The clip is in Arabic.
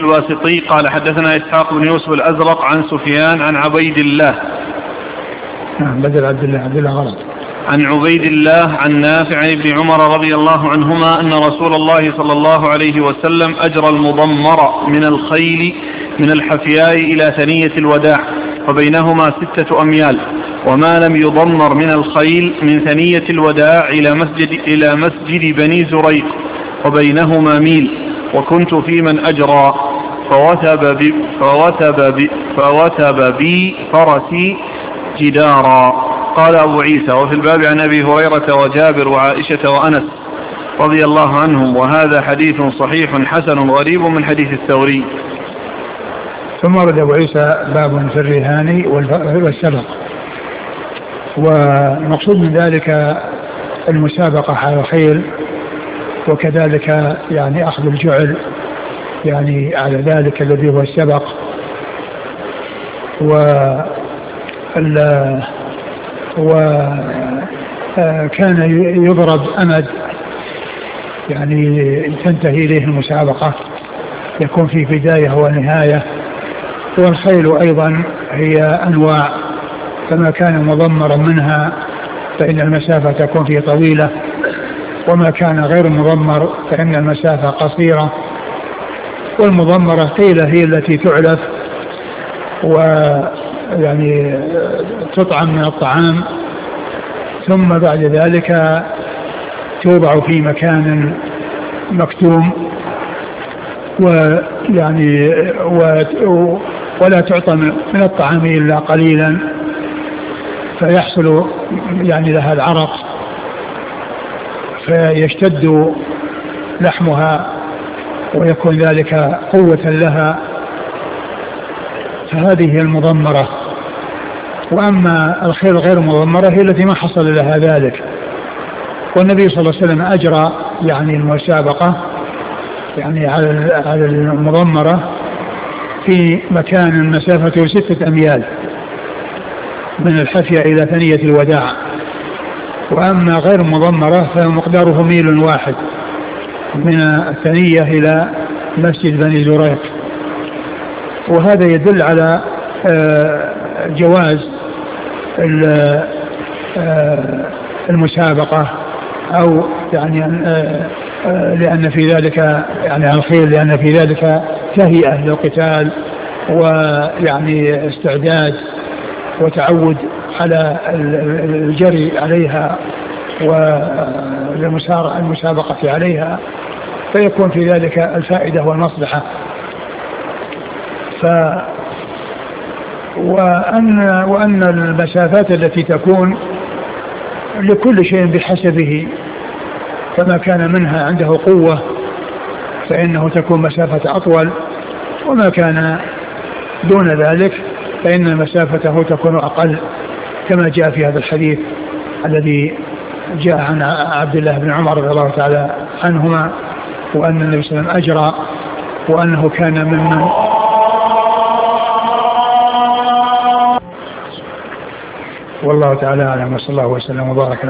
الواسطي قال حدثنا إسحاق بن يوسف الأزرق عن سفيان عن عبيد الله بدل عبد الله غلط. عن عبيد الله عن نافع بن عمر رضي الله عنهما أن رسول الله صلى الله عليه وسلم أجرى المضمر من الخيل من الحفياء إلى ثنية الوداع وبينهما 6 أميال، وما لم يضمر من الخيل من ثنية الوداع إلى مسجد بني زريق وبينهما ميل، وكنت في من أجرى فوثب بي فرسي جدارا. قال أبو عيسى: وفي الباب عن أبي هريرة وجابر وعائشة وأنس رضي الله عنهم، وهذا حديث صحيح حسن غريب من حديث الثوري. ثم ورد أبو عيسى باب في الرهان والسبق، والمقصود من ذلك المسابقة على الخيل، وكذلك يعني أخذ الجعل يعني على ذلك الذي هو السبق، وكان يضرب أمد يعني تنتهي إليه المسابقة، يكون في بداية ونهاية. والخيل أيضا هي أنواع، فما كان مضمرا منها فإن المسافة تكون فيه طويلة، وما كان غير مضمر فإن المسافة قصيرة. والمضمرة قيل هي التي تعلف ويعني تطعم من الطعام، ثم بعد ذلك توضع في مكان مكتوم، ويعني ولا تعطى من الطعام إلا قليلا، فيحصل يعني لها العرق فيشتد لحمها ويكون ذلك قوة لها، فهذه هي المضمرة. وأما الخيل غير المضمرة هي التي ما حصل لها ذلك. والنبي صلى الله عليه وسلم أجرى يعني المسابقة يعني على المضمرة في مكان مسافته 6 أميال من الحفية إلى ثنية الوداع، وأما غير مضمرة فمقداره 1 واحد من الثنية إلى مسجد بني زريق. وهذا يدل على جواز المسابقة، أو يعني لأن في ذلك يعني الخيل لأن في ذلك تهيئة للقتال ويعني استعداد وتعود على الجري عليها والمسابقة عليها، فيكون في ذلك الفائدة والمصلحة. وأن المسافات التي تكون لكل شيء بحسبه، فما كان منها عنده قوة فإنه تكون مسافة أطول، وما كان دون ذلك فإن مسافته تكون أقل، كما جاء في هذا الحديث الذي جاء عن عبد الله بن عمر رضي الله تعالى عنهما، وأن النبي صلى الله عليه وسلم أجرى، وأنه كان ممن والله تعالى أعلم. صلى الله وسلم وبارك.